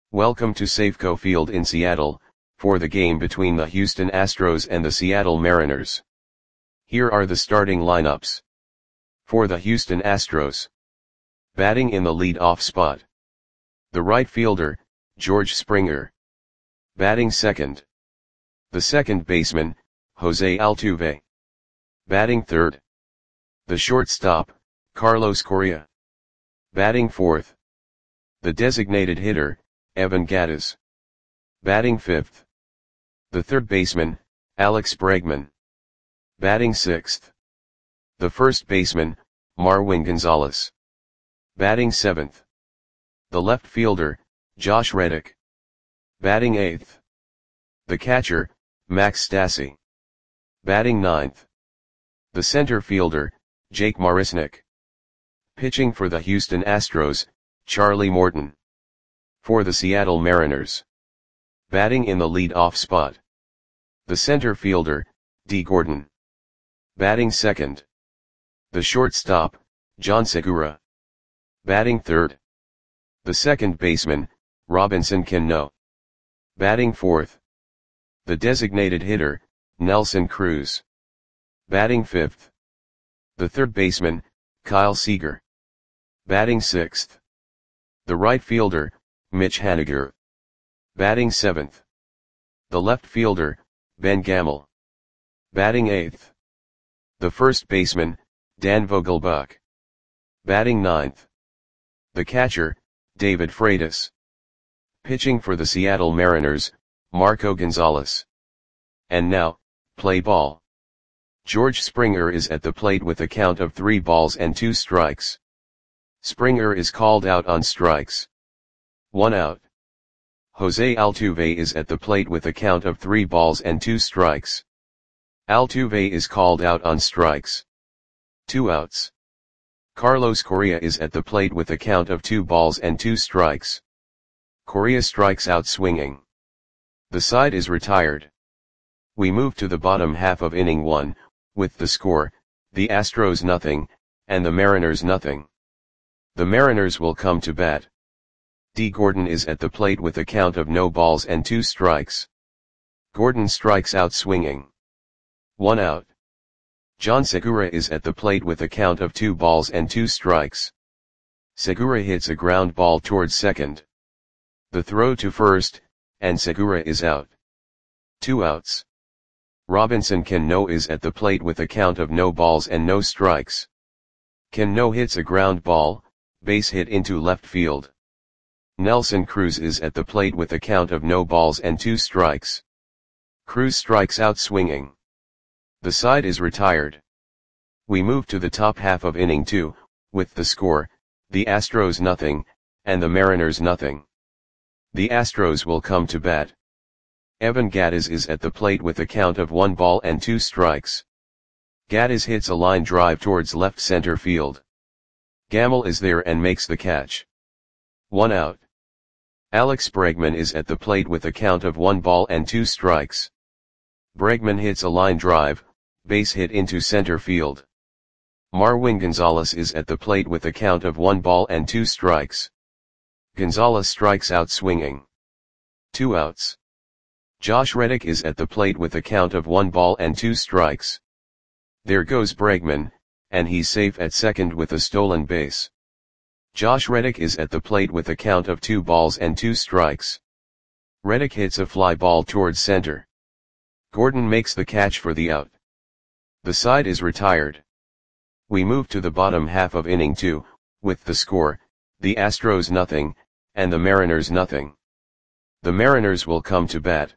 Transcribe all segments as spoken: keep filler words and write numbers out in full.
Welcome to Safeco Field in Seattle, for the game between the Houston Astros and the Seattle Mariners. Here are the starting lineups. For the Houston Astros. Batting in the lead-off spot. The right fielder, George Springer. Batting second. The second baseman, Jose Altuve. Batting third. The shortstop, Carlos Correa. Batting fourth. The designated hitter, Evan Gattis. Batting fifth. The third baseman, Alex Bregman. Batting sixth. The first baseman, Marwin Gonzalez. Batting seventh. The left fielder, Josh Reddick. Batting eighth. The catcher, Max Stassi. Batting ninth. The center fielder, Jake Marisnick. Pitching for the Houston Astros, Charlie Morton. For the Seattle Mariners. Batting in the lead-off spot. The center fielder, Dee Gordon. Batting second. The shortstop, John Segura. Batting third. The second baseman, Robinson Cano. Batting fourth. The designated hitter, Nelson Cruz. Batting fifth. The third baseman, Kyle Seager. Batting sixth. The right fielder, Mitch Haniger. Batting seventh. The left fielder, Ben Gamel. Batting eighth. The first baseman, Dan Vogelbach. Batting ninth. The catcher, David Freitas. Pitching for the Seattle Mariners, Marco Gonzalez. And now, play ball. George Springer is at the plate with a count of three balls and two strikes. Springer is called out on strikes. One out. Jose Altuve is at the plate with a count of three balls and two strikes. Altuve is called out on strikes. Two outs. Carlos Correa is at the plate with a count of two balls and two strikes. Correa strikes out swinging. The side is retired. We move to the bottom half of inning one, with the score, the Astros nothing, and the Mariners nothing. The Mariners will come to bat. Dee Gordon is at the plate with a count of no balls and two strikes. Gordon strikes out swinging. One out. John Segura is at the plate with a count of two balls and two strikes. Segura hits a ground ball towards second. The throw to first, and Segura is out. Two outs. Robinson Cano is at the plate with a count of no balls and no strikes. Cano hits a ground ball, base hit into left field. Nelson Cruz is at the plate with a count of no balls and two strikes. Cruz strikes out swinging. The side is retired. We move to the top half of inning two, with the score, the Astros nothing, and the Mariners nothing. The Astros will come to bat. Evan Gattis is at the plate with a count of one ball and two strikes. Gattis hits a line drive towards left center field. Gamel is there and makes the catch. One out. Alex Bregman is at the plate with a count of one ball and two strikes. Bregman hits a line drive, base hit into center field. Marwin Gonzalez is at the plate with a count of one ball and two strikes. Gonzalez strikes out swinging. Two outs. Josh Reddick is at the plate with a count of one ball and two strikes. There goes Bregman, and he's safe at second with a stolen base. Josh Reddick is at the plate with a count of two balls and two strikes. Reddick hits a fly ball towards center. Gordon makes the catch for the out. The side is retired. We move to the bottom half of inning two, with the score, the Astros nothing, and the Mariners nothing. The Mariners will come to bat.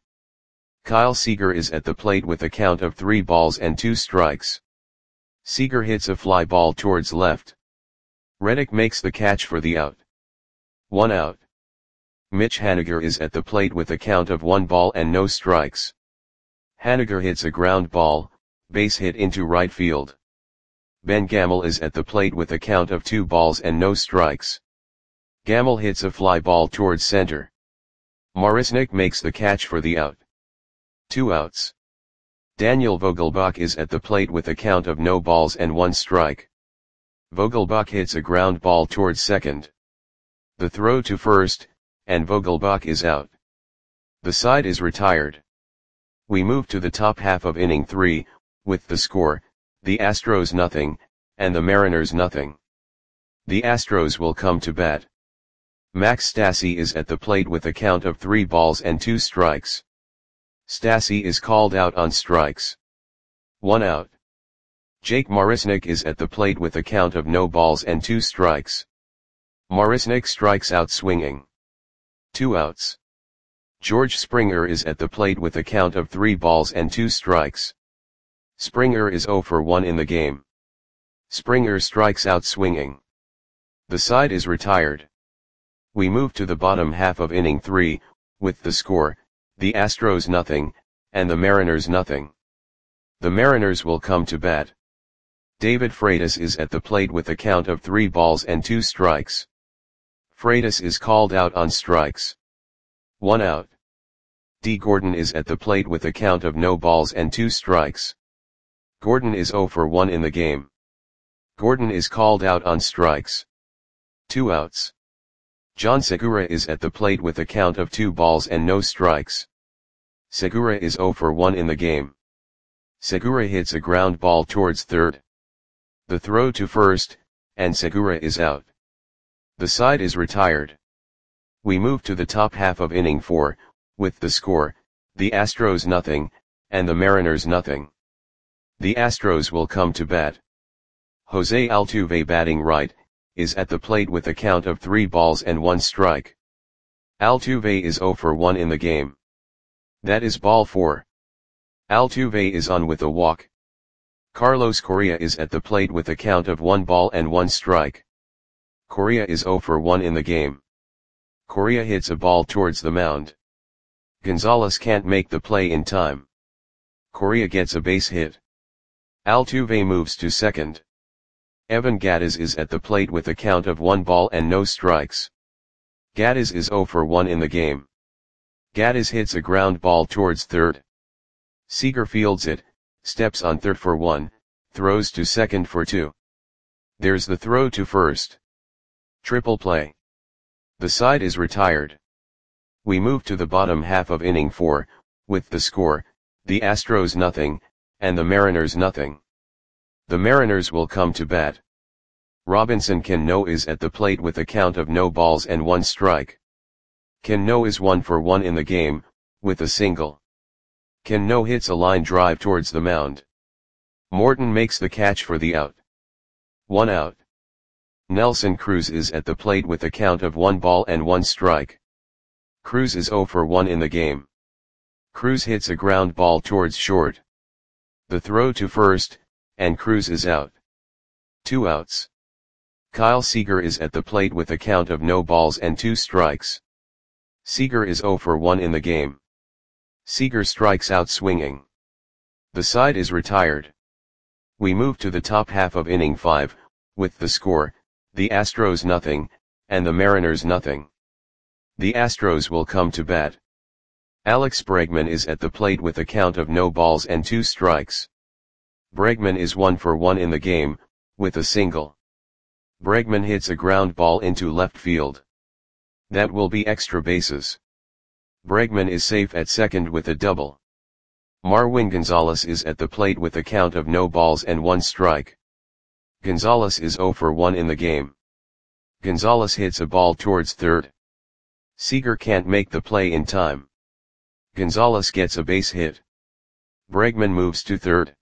Kyle Seager is at the plate with a count of three balls and two strikes. Seager hits a fly ball towards left. Reddick makes the catch for the out. One out. Mitch Haniger is at the plate with a count of one ball and no strikes. Haniger hits a ground ball, base hit into right field. Ben Gamel is at the plate with a count of two balls and no strikes. Gamel hits a fly ball towards center. Marisnick makes the catch for the out. Two outs. Daniel Vogelbach is at the plate with a count of no balls and one strike. Vogelbach hits a ground ball towards second. The throw to first, and Vogelbach is out. The side is retired. We move to the top half of inning three, with the score, the Astros nothing, and the Mariners nothing. The Astros will come to bat. Max Stassi is at the plate with a count of three balls and two strikes. Stassi is called out on strikes. One out. Jake Marisnick is at the plate with a count of no balls and two strikes. Marisnick strikes out swinging. Two outs. George Springer is at the plate with a count of three balls and two strikes. Springer is zero for one in the game. Springer strikes out swinging. The side is retired. We move to the bottom half of inning three, with the score, the Astros nothing, and the Mariners nothing. The Mariners will come to bat. David Freitas is at the plate with a count of three balls and two strikes. Freitas is called out on strikes. One out. D. Gordon is at the plate with a count of no balls and two strikes. Gordon is zero for one in the game. Gordon is called out on strikes. Two outs. John Segura is at the plate with a count of two balls and no strikes. Segura is zero for one in the game. Segura hits a ground ball towards third. The throw to first, and Segura is out. The side is retired. We move to the top half of inning four, with the score, the Astros nothing, and the Mariners nothing. The Astros will come to bat. Jose Altuve batting right, is at the plate with a count of three balls and one strike. Altuve is zero for one in the game. That is ball four. Altuve is on with a walk. Carlos Correa is at the plate with a count of one ball and one strike. Correa is zero for one in the game. Correa hits a ball towards the mound. Gonzalez can't make the play in time. Correa gets a base hit. Altuve moves to second. Evan Gattis is at the plate with a count of one ball and no strikes. Gattis is zero for one in the game. Gattis hits a ground ball towards third. Seager fields it, steps on third for one, throws to second for two. There's the throw to first. Triple play. The side is retired. We move to the bottom half of inning four, with the score, the Astros nothing, and the Mariners nothing. The Mariners will come to bat. Robinson Cano is at the plate with a count of no balls and one strike. Cano is one for one in the game, with a single. Cano hits a line drive towards the mound. Morton makes the catch for the out. One out. Nelson Cruz is at the plate with a count of one ball and one strike. Cruz is zero for one in the game. Cruz hits a ground ball towards short. The throw to first, and Cruz is out. Two outs. Kyle Seager is at the plate with a count of no balls and two strikes. Seager is zero for one in the game. Seager strikes out swinging. The side is retired. We move to the top half of inning five, with the score, the Astros nothing, and the Mariners nothing. The Astros will come to bat. Alex Bregman is at the plate with a count of no balls and two strikes. Bregman is one for one in the game, with a single. Bregman hits a ground ball into left field. That will be extra bases. Bregman is safe at second with a double. Marwin Gonzalez is at the plate with a count of no balls and one strike. Gonzalez is zero for one in the game. Gonzalez hits a ball towards third. Seager can't make the play in time. Gonzalez gets a base hit. Bregman moves to third.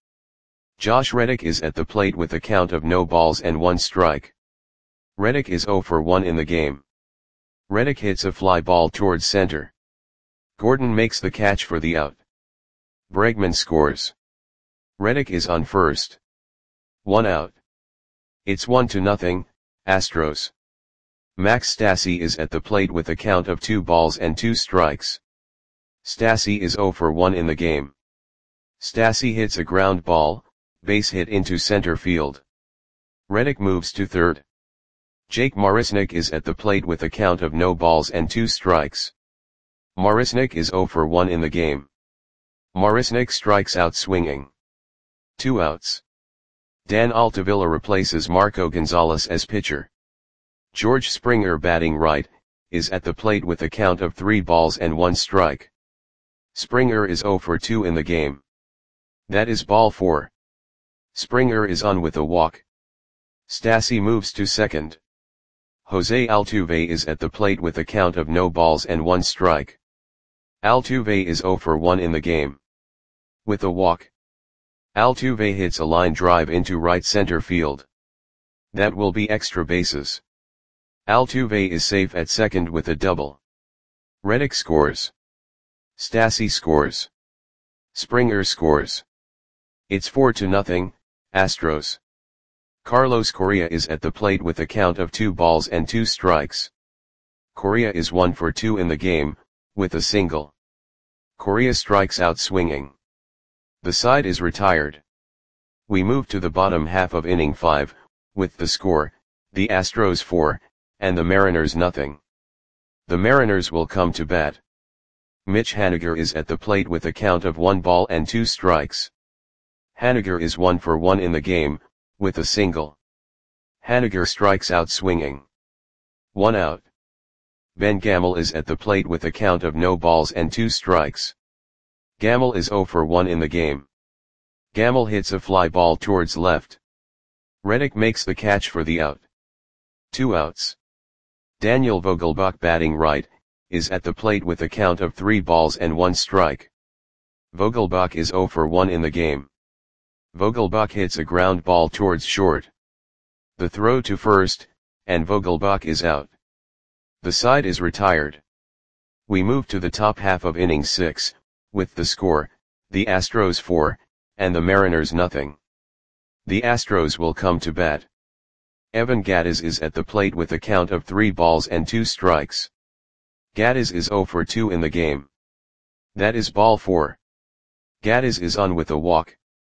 Josh Reddick is at the plate with a count of no balls and one strike. Reddick is zero for one in the game. Reddick hits a fly ball towards center. Gordon makes the catch for the out. Bregman scores. Reddick is on first. One out. It's one to nothing, Astros. Max Stassi is at the plate with a count of two balls and two strikes. Stassi is zero for one in the game. Stassi hits a ground ball, base hit into center field. Reddick moves to third. Jake Marisnick is at the plate with a count of no balls and two strikes. Marisnick is zero for one in the game. Marisnick strikes out swinging. Two outs. Dan Altavilla replaces Marco Gonzalez as pitcher. George Springer batting right, is at the plate with a count of three balls and one strike. Springer is zero for two in the game. That is ball four. Springer is on with a walk. Stassi moves to second. Jose Altuve is at the plate with a count of no balls and one strike. Altuve is zero for one in the game. With a walk, Altuve hits a line drive into right center field. That will be extra bases. Altuve is safe at second with a double. Reddick scores. Stassi scores. Springer scores. It's four to nothing, Astros. Carlos Correa is at the plate with a count of two balls and two strikes. Correa is one for two in the game, with a single. Correa strikes out swinging. The side is retired. We move to the bottom half of inning five, with the score, the Astros four, and the Mariners nothing. The Mariners will come to bat. Mitch Haniger is at the plate with a count of one ball and two strikes. Haniger is one for one in the game, with a single. Haniger strikes out swinging. One out. Ben Gamel is at the plate with a count of no balls and two strikes. Gamel is zero for one in the game. Gamel hits a fly ball towards left. Reddick makes the catch for the out. Two outs. Daniel Vogelbach, batting right, is at the plate with a count of three balls and one strike. Vogelbach is zero for one in the game. Vogelbach hits a ground ball towards short. The throw to first, and Vogelbach is out. The side is retired. We move to the top half of inning six, with the score, the Astros four, and the Mariners nothing. The Astros will come to bat. Evan Gattis is at the plate with a count of three balls and two strikes. Gattis is zero for two in the game. That is ball four. Gattis is on with a walk.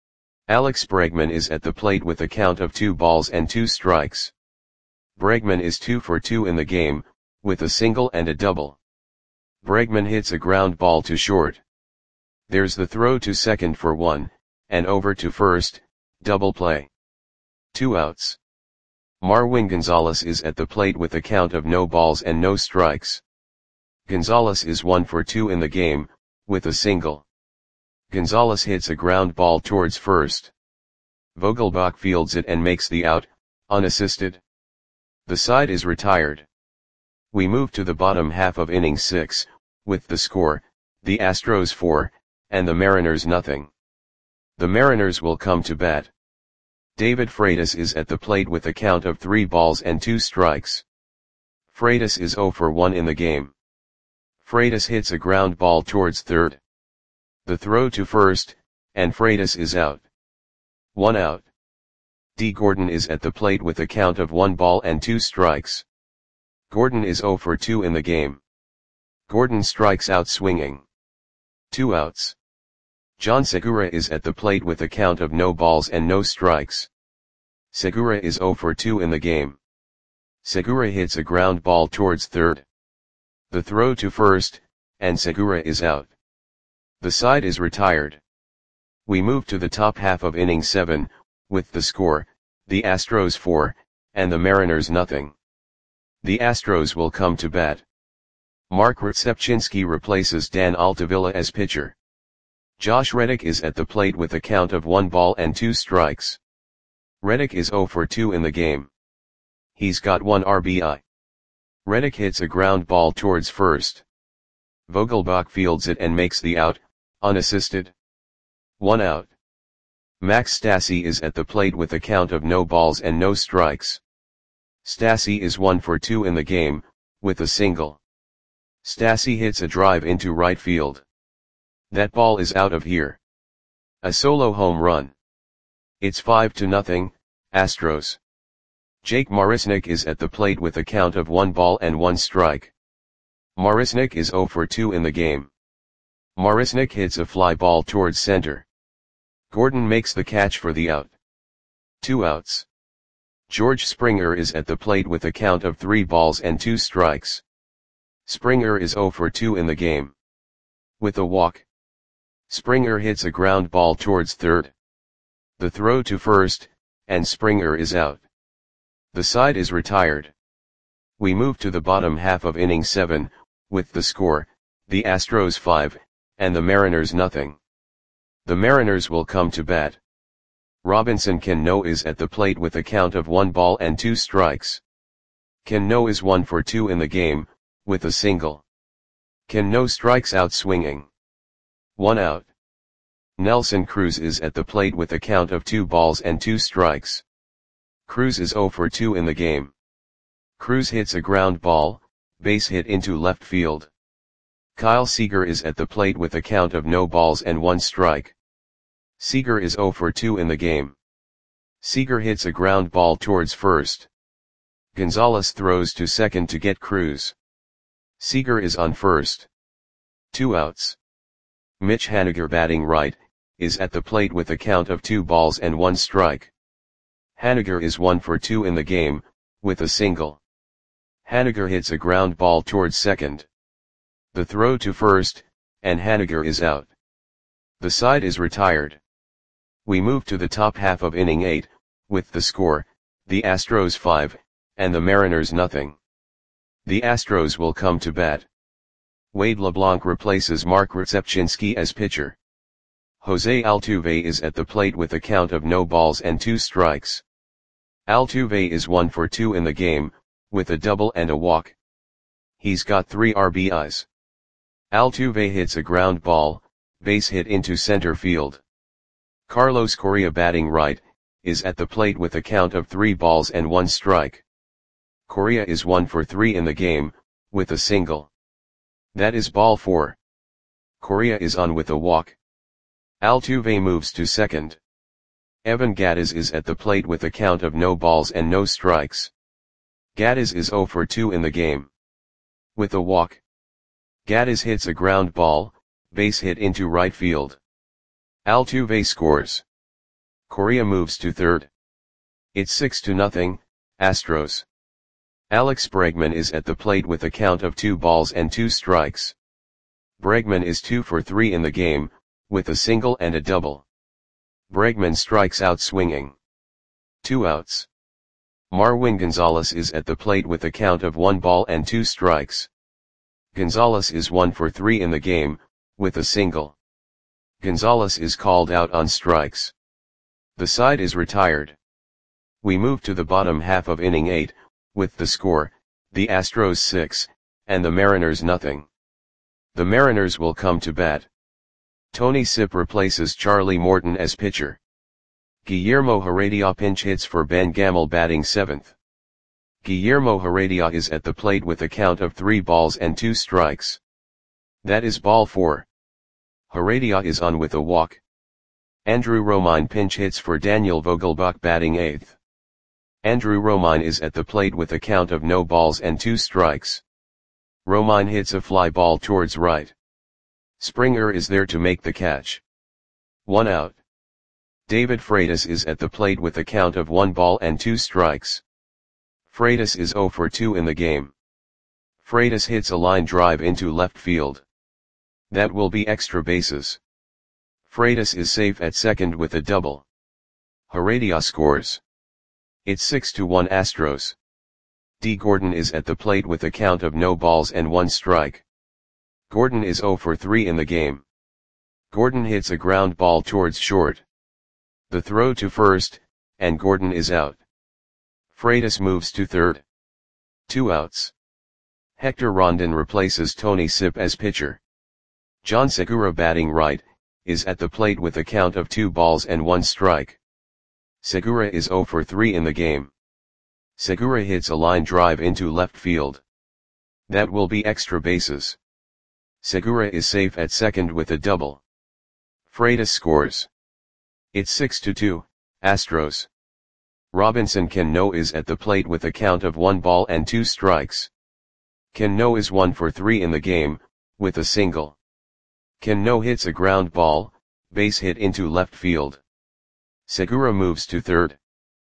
Alex Bregman is at the plate with a count of two balls and two strikes. Bregman is two for two in the game, with a single and a double. Bregman hits a ground ball to short. There's the throw to second for one, and over to first, double play. Two outs. Marwin Gonzalez is at the plate with a count of no balls and no strikes. Gonzalez is one for two in the game, with a single. Gonzalez hits a ground ball towards first. Vogelbach fields it and makes the out, unassisted. The side is retired. We move to the bottom half of inning six, with the score, the Astros four, and the Mariners nothing. The Mariners will come to bat. David Freitas is at the plate with a count of three balls and two strikes. Freitas is zero for one in the game. Freitas hits a ground ball towards third. The throw to first, and Freitas is out. One out. D. Gordon is at the plate with a count of one ball and two strikes. Gordon is zero for two in the game. Gordon strikes out swinging. Two outs. John Segura is at the plate with a count of no balls and no strikes. Segura is zero for two in the game. Segura hits a ground ball towards third. The throw to first, and Segura is out. The side is retired. We move to the top half of inning seven, with the score, the Astros four, and the Mariners nothing. The Astros will come to bat. Mark Rzepczynski replaces Dan Altavilla as pitcher. Josh Reddick is at the plate with a count of one ball and two strikes. Reddick is zero for two in the game. He's got one R B I. Reddick hits a ground ball towards first. Vogelbach fields it and makes the out, unassisted. One out. Max Stassi is at the plate with a count of no balls and no strikes. Stassi is one for two in the game, with a single. Stassi hits a drive into right field. That ball is out of here. A solo home run. It's five to nothing, Astros. Jake Marisnick is at the plate with a count of one ball and one strike. Marisnick is zero for two in the game. Marisnick hits a fly ball towards center. Gordon makes the catch for the out. Two outs. George Springer is at the plate with a count of three balls and two strikes. Springer is zero for two in the game. With a walk, Springer hits a ground ball towards third. The throw to first, and Springer is out. The side is retired. We move to the bottom half of inning seven, with the score, the Astros five, and the Mariners nothing. The Mariners will come to bat. Robinson Cano is at the plate with a count of one ball and two strikes. Cano is one for two in the game, with a single. Cano strikes out swinging. One out. Nelson Cruz is at the plate with a count of two balls and two strikes. Cruz is zero for two in the game. Cruz hits a ground ball, base hit into left field. Kyle Seager is at the plate with a count of no balls and one strike. Seager is zero for two in the game. Seager hits a ground ball towards first. Gonzalez throws to second to get Cruz. Seager is on first. Two outs. Mitch Haniger, batting right, is at the plate with a count of two balls and one strike. Haniger is one for two in the game, with a single. Haniger hits a ground ball towards second. The throw to first, and Haniger is out. The side is retired. We move to the top half of inning eight, with the score, the Astros five, and the Mariners nothing. The Astros will come to bat. Wade LeBlanc replaces Mark Rzepczynski as pitcher. Jose Altuve is at the plate with a count of no balls and two strikes. Altuve is one for two in the game, with a double and a walk. He's got three R B Is. Altuve hits a ground ball, base hit into center field. Carlos Correa, batting right, is at the plate with a count of three balls and one strike. Correa is one for three in the game, with a single. That is ball four. Correa is on with a walk. Altuve moves to second. Evan Gattis is at the plate with a count of no balls and no strikes. Gattis is zero for two in the game. With a walk. Gattis hits a ground ball, base hit into right field. Altuve scores. Correa moves to third. It's six to nothing, Astros. Alex Bregman is at the plate with a count of two balls and two strikes. Bregman is two for three in the game, with a single and a double. Bregman strikes out swinging. Two outs. Marwin Gonzalez is at the plate with a count of one ball and two strikes. Gonzalez is one for three in the game, with a single. Gonzalez is called out on strikes. The side is retired. We move to the bottom half of inning eight, with the score, the Astros six, and the Mariners nothing. The Mariners will come to bat. Tony Sipp replaces Charlie Morton as pitcher. Guillermo Heredia pinch hits for Ben Gamel, batting seventh. Guillermo Heredia is at the plate with a count of three balls and two strikes. That is ball four. Heredia is on with a walk. Andrew Romine pinch hits for Daniel Vogelbach, batting eighth. Andrew Romine is at the plate with a count of no balls and two strikes. Romine hits a fly ball towards right. Springer is there to make the catch. One out. David Freitas is at the plate with a count of one ball and two strikes. Freitas is zero for two in the game. Freitas hits a line drive into left field. That will be extra bases. Freitas is safe at second with a double. Heredia scores. It's six to one Astros. D. Gordon is at the plate with a count of no balls and one strike. Gordon is zero for three in the game. Gordon hits a ground ball towards short. The throw to first, and Gordon is out. Freitas moves to third. Two outs. Hector Rondon replaces Tony Sipp as pitcher. John Segura, batting right, is at the plate with a count of two balls and one strike. Segura is zero for three in the game. Segura hits a line drive into left field. That will be extra bases. Segura is safe at second with a double. Freitas scores. It's six to two, Astros. Robinson Cano is at the plate with a count of one ball and two strikes. Cano is one for three in the game, with a single. Cano hits a ground ball, base hit into left field. Segura moves to third.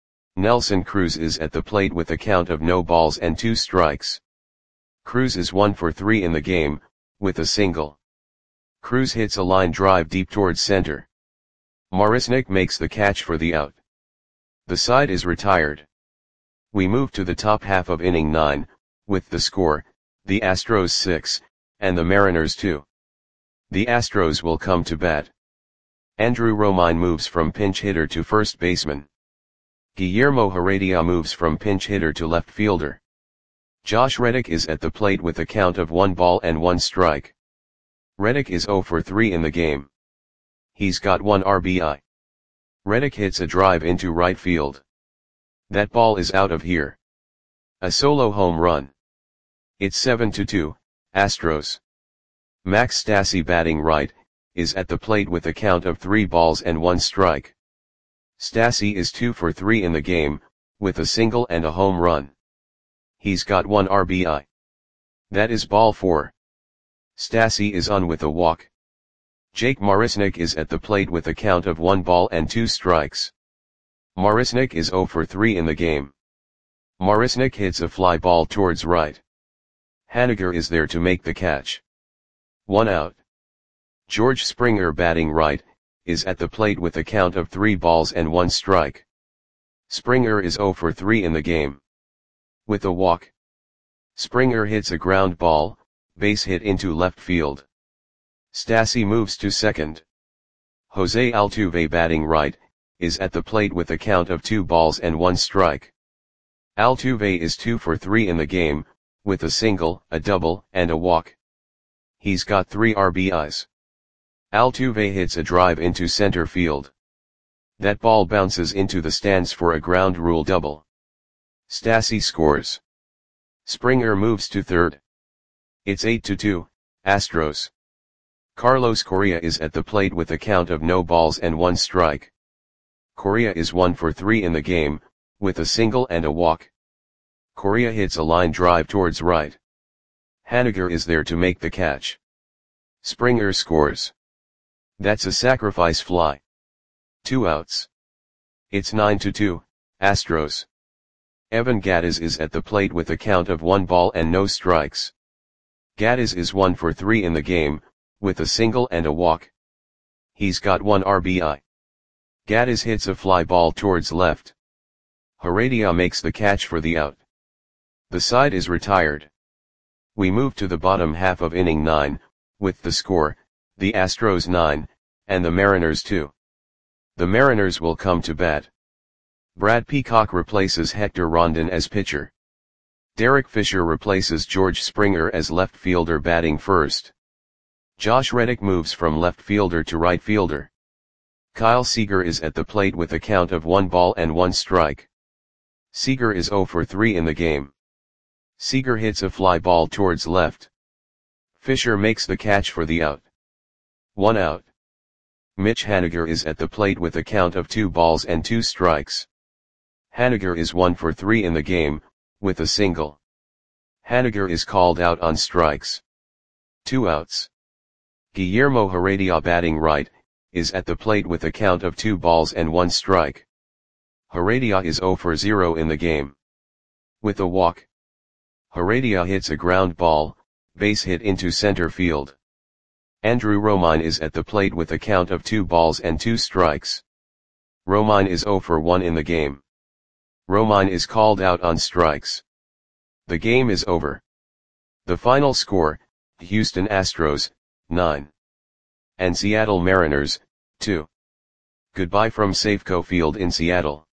Nelson Cruz is at the plate with a count of no balls and two strikes. Cruz is one for three in the game, with a single. Cruz hits a line drive deep towards center. Marisnick makes the catch for the out. The side is retired. We move to the top half of inning nine, with the score, the Astros six, and the Mariners two. The Astros will come to bat. Andrew Romine moves from pinch hitter to first baseman. Guillermo Heredia moves from pinch hitter to left fielder. Josh Reddick is at the plate with a count of one ball and one strike. Reddick is zero for three in the game. He's got one R B I. Reddick hits a drive into right field. That ball is out of here. A solo home run. It's seven to two, Astros. Max Stassi, batting right, is at the plate with a count of three balls and one strike. Stassi is two for three in the game, with a single and a home run. He's got one R B I. That is ball four. Stassi is on with a walk. Jake Marisnick is at the plate with a count of one ball and two strikes. Marisnick is zero for three in the game. Marisnick hits a fly ball towards right. Haniger is there to make the catch. One out. George Springer, batting right, is at the plate with a count of three balls and one strike. Springer is zero for three in the game. With a walk. Springer hits a ground ball, base hit into left field. Stassi moves to second. Jose Altuve, batting right, is at the plate with a count of two balls and one strike. Altuve is two for three in the game, with a single, a double, and a walk. He's got three R B Is. Altuve hits a drive into center field. That ball bounces into the stands for a ground rule double. Stassi scores. Springer moves to third. It's eight to two, Astros. Carlos Correa is at the plate with a count of no balls and one strike. Correa is one for three in the game, with a single and a walk. Correa hits a line drive towards right. Haniger is there to make the catch. Springer scores. That's a sacrifice fly. Two outs. It's nine to two, Astros. Evan Gattis is at the plate with a count of one ball and no strikes. Gattis is one for three in the game, with a single and a walk. He's got one R B I. Gattis hits a fly ball towards left. Heredia makes the catch for the out. The side is retired. We move to the bottom half of inning nine, with the score, the Astros nine, and the Mariners two. The Mariners will come to bat. Brad Peacock replaces Hector Rondon as pitcher. Derek Fisher replaces George Springer as left fielder, batting first. Josh Reddick moves from left fielder to right fielder. Kyle Seager is at the plate with a count of one ball and one strike. Seager is zero for three in the game. Seager hits a fly ball towards left. Fisher makes the catch for the out. One out. Mitch Haniger is at the plate with a count of two balls and two strikes. Haniger is one for three in the game, with a single. Haniger is called out on strikes. Two outs. Guillermo Heredia, batting right, is at the plate with a count of two balls and one strike. Heredia is zero for zero in the game. With a walk. Heredia hits a ground ball, base hit into center field. Andrew Romine is at the plate with a count of two balls and two strikes. Romine is zero for one in the game. Romine is called out on strikes. The game is over. The final score, Houston Astros, nine. And Seattle Mariners, two. Goodbye from Safeco Field in Seattle.